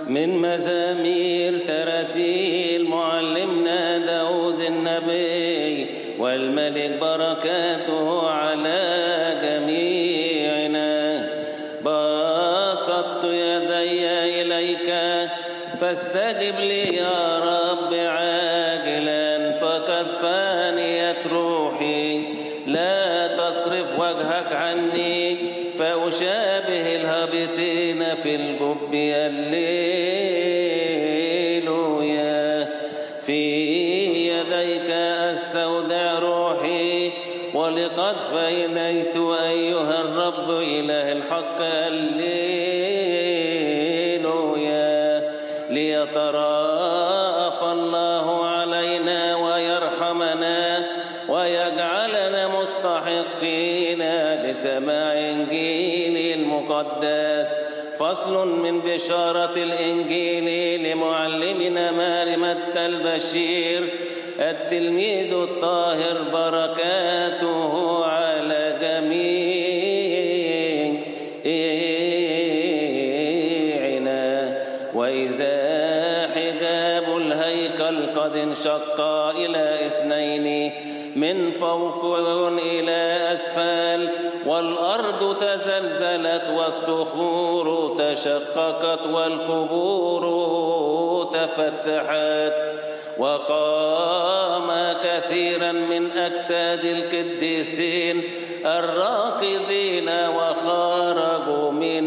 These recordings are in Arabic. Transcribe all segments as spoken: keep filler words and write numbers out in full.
من مزامير تراتيل معلمنا داود النبي، والملك بركاته على جميعنا. بسطت يدي إليك فاستجب لي يا رب عاجلا، فقد فانيت روحي، لا تصرف وجهك عني فأشابه الهابطين في الجب. الليلويا. في يديك أستودع روحي، ولقد فينيت أيها الرب إله الحق. الليلويا. ليترأف الله علينا ويرحمنا ويجعلنا مستحقين لسماع إنجيل المقدس. فصل من بشارة الإنجيل لمعلمنا مارمة البشير التلميذ الطاهر، بركاته على جميعنا. وإذا حجاب الهيكل قد انشق إلى اثنين من فوق إلى أسفل، والأرض تزلزلت والصخور تشققت والقبور تفتحت، وقام كثيرا من أجساد القديسين الراكضين وخرجوا من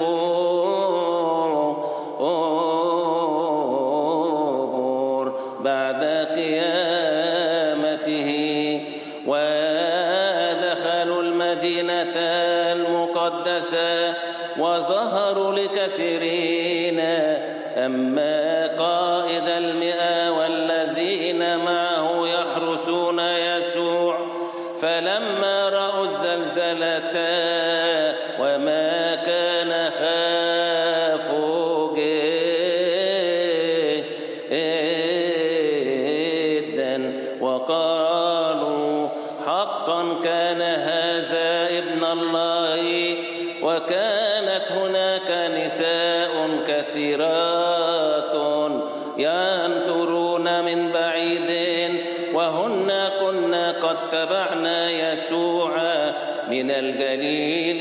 القبور بعد قيامته، ودخلوا المدينة المقدسة وظهروا لكثيرين. أما قائد المئة والذين معه يحرسون يسوع فلما رأوا الزلزلة وما كان خافوا جدا، وقالوا حقا كان هذا ابن الله. وكانت هناك نساء كثيرات ينثرون من بعيد، وهن كنا قد تبعنا يسوع من الجليل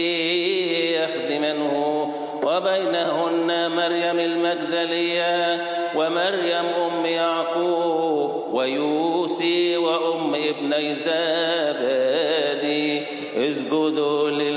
يخدمنه، وبينهن مريم المجدلية ومريم أم يعقوب ويوسي وأم ابني زبدي. اسجدوا لله.